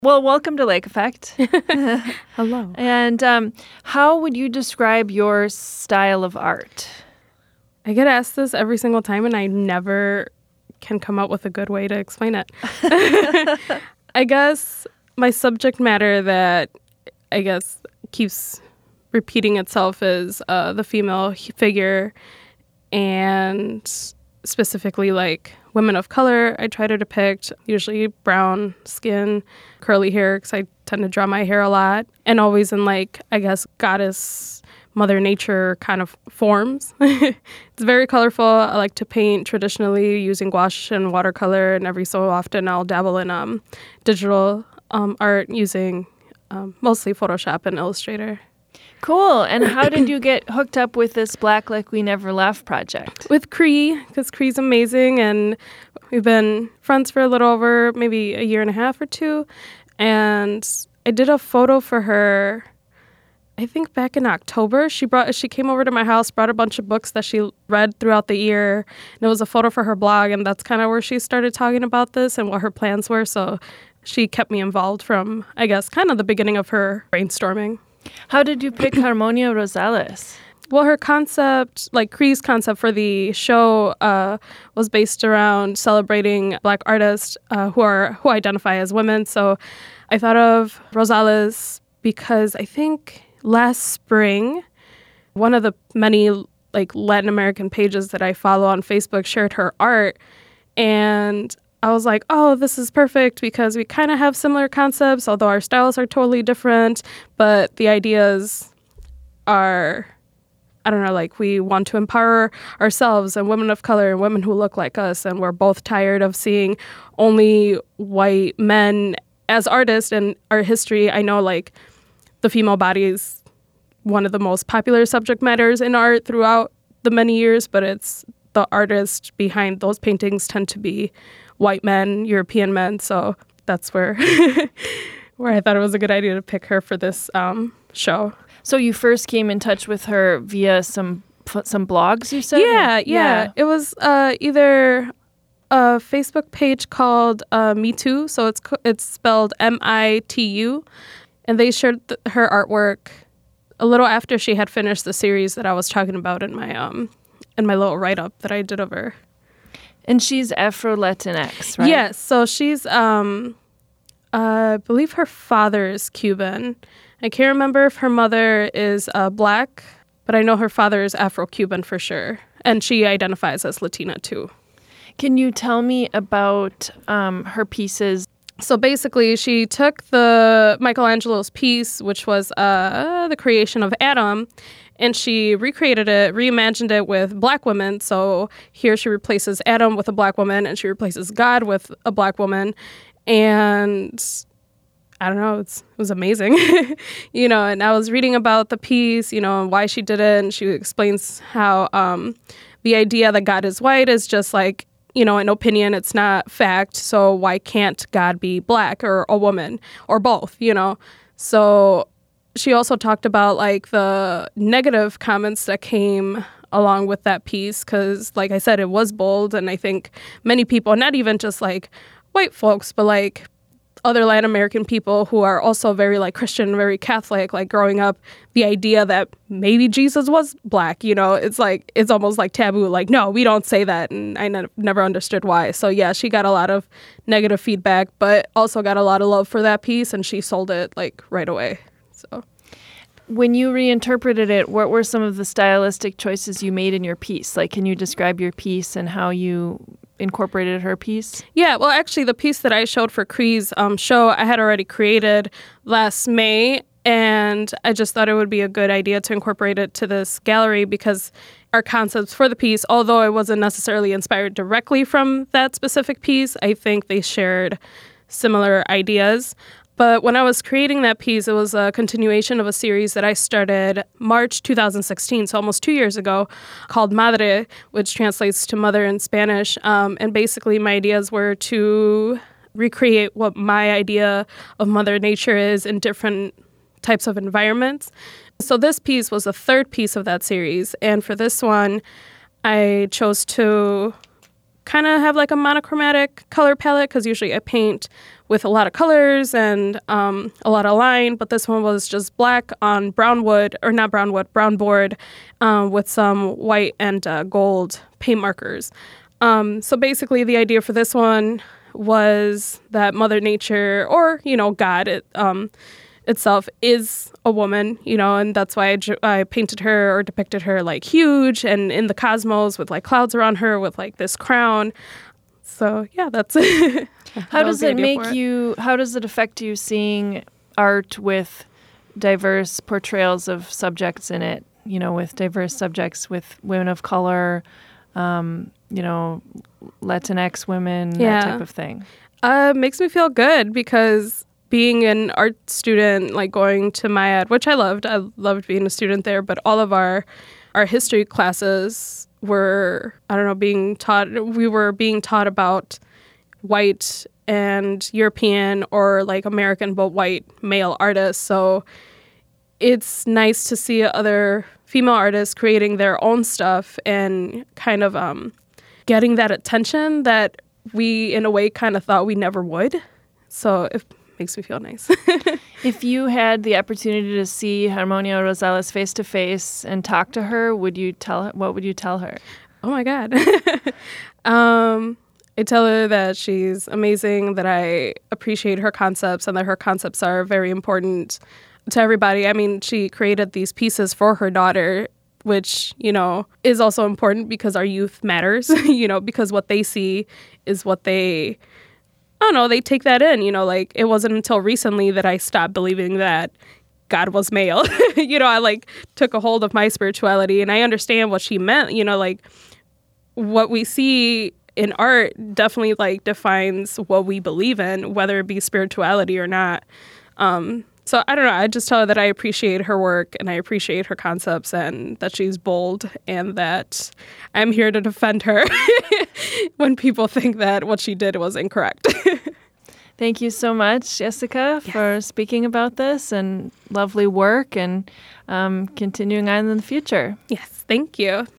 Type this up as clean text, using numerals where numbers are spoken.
Well, welcome to Lake Effect. Hello. And how would you describe your style of art? I get asked this every single time, and I never can come up with a good way to explain it. I guess my subject matter that keeps repeating itself is the female figure, and specifically like women of color. I try to depict usually brown skin, curly hair, because I tend to draw my hair a lot, and always in goddess, Mother Nature kind of forms. It's very colorful. I like to paint traditionally using gouache and watercolor, and every so often I'll dabble in digital art using mostly Photoshop and Illustrator. Cool. And how did you get hooked up with this Black Like We Never Left project? With Cree, because Cree's amazing, and we've been friends for a little over maybe a year and a half or two. And I did a photo for her, I think back in October. She came over to my house, brought a bunch of books that she read throughout the year, and it was a photo for her blog, and that's kind of where she started talking about this and what her plans were. So she kept me involved from, I guess, kind of the beginning of her brainstorming. How did you pick Harmonia Rosales? Well, her concept, like Cree's concept for the show, was based around celebrating Black artists who identify as women. So I thought of Rosales because I think last spring, one of the many Latin American pages that I follow on Facebook shared her art, and I was like, oh, this is perfect because we kind of have similar concepts, although our styles are totally different, but the ideas are, I don't know, we want to empower ourselves and women of color and women who look like us, and we're both tired of seeing only white men as artists in art history. I know, the female body is one of the most popular subject matters in art throughout the many years, but it's the artists behind those paintings tend to be white men, European men, so that's where where I thought it was a good idea to pick her for this show. So you first came in touch with her via some blogs, you said? Yeah. It was either a Facebook page called Me Too, so it's spelled MITU, and they shared her artwork a little after she had finished the series that I was talking about in my little write-up that I did of her. And she's Afro-Latinx, right? Yes. So she's, I believe her father is Cuban. I can't remember if her mother is Black, but I know her father is Afro-Cuban for sure. And she identifies as Latina too. Can you tell me about her pieces? So basically, she took the Michelangelo's piece, which was the creation of Adam, and she recreated it, reimagined it with Black women. So here she replaces Adam with a Black woman, and she replaces God with a Black woman. And I don't know, it was amazing. And I was reading about the piece, and why she did it. And she explains how the idea that God is white is just an opinion. It's not fact. So why can't God be Black or a woman or both, So she also talked about the negative comments that came along with that piece because, like I said, it was bold, and I think many people, not even just white folks, but other Latin American people who are also very Christian, very Catholic, growing up, the idea that maybe Jesus was Black, it's almost taboo. No, we don't say that, and I never understood why. So yeah, she got a lot of negative feedback, but also got a lot of love for that piece, and she sold it right away. So, when you reinterpreted it, what were some of the stylistic choices you made in your piece? Can you describe your piece and how you incorporated her piece? Yeah, well, actually, the piece that I showed for Cree's show, I had already created last May, and I just thought it would be a good idea to incorporate it to this gallery because our concepts for the piece, although it wasn't necessarily inspired directly from that specific piece, I think they shared similar ideas. But when I was creating that piece, it was a continuation of a series that I started March 2016, so almost 2 years ago, called Madre, which translates to mother in Spanish. And basically my ideas were to recreate what my idea of Mother Nature is in different types of environments. So this piece was the third piece of that series. And for this one, I chose to kind of have like a monochromatic color palette because usually I paint with a lot of colors and a lot of line, but this one was just black on brown wood, or not brown wood, brown board with some white and gold paint markers. So basically the idea for this one was that Mother Nature, or, God itself is a woman, and that's why I painted her or depicted her like huge and in the cosmos with like clouds around her with like this crown. So yeah, that's How does it affect you seeing art with diverse portrayals of subjects in it, with diverse subjects, with women of color, Latinx women, that type of thing? Makes me feel good because being an art student, like going to MIAD, which I loved being a student there, but all of our history classes were, we were being taught about white and European or like American but white male artists. So it's nice to see other female artists creating their own stuff and kind of getting that attention that we, in a way, kind of thought we never would. So it makes me feel nice. If you had the opportunity to see Harmonia Rosales face to face and talk to her, what would you tell her? Oh my God. I tell her that she's amazing, that I appreciate her concepts and that her concepts are very important to everybody. I mean, she created these pieces for her daughter, which, is also important because our youth matters, because what they see is what they take that in, like it wasn't until recently that I stopped believing that God was male. I like took a hold of my spirituality and I understand what she meant, like what we see in art definitely like defines what we believe in, whether it be spirituality or not. So I don't know. I just tell her that I appreciate her work and I appreciate her concepts and that she's bold and that I'm here to defend her when people think that what she did was incorrect. Thank you so much, Jessica, for speaking about this and lovely work and continuing on in the future. Yes, thank you.